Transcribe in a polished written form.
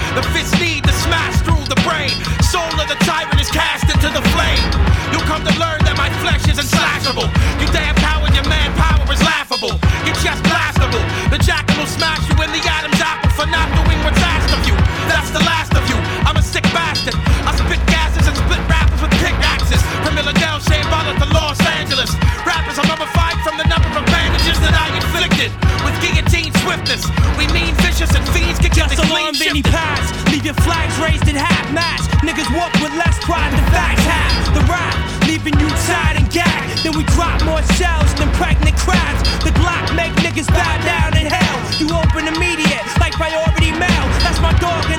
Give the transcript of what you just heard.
The fist need to smash through the brain. Soul of the tyrant is cast into the flame. You'll come to learn that my flesh is unslashable. You damn power, your manpower is laughable. Your chest blastable. The jackal will smash you in the Adam's apple for not doing what's asked of you. That's the last of you. I'm a sick bastard. I spit gases and split rappers with pickaxes. From Illinois, Shea Butler to Los Angeles. Rappers are mummified from the number of bandages that I inflicted. With guillotine swiftness, we mean vicious and fiends can get the clean shifted. Pass, leave your flags raised at half-mast. Niggas walk with less pride than facts have. The rap, leaving you tied and gagged. Then we drop more shells than pregnant crabs. The Glock make niggas bow down in hell. You open immediate, like priority mail. That's my dog and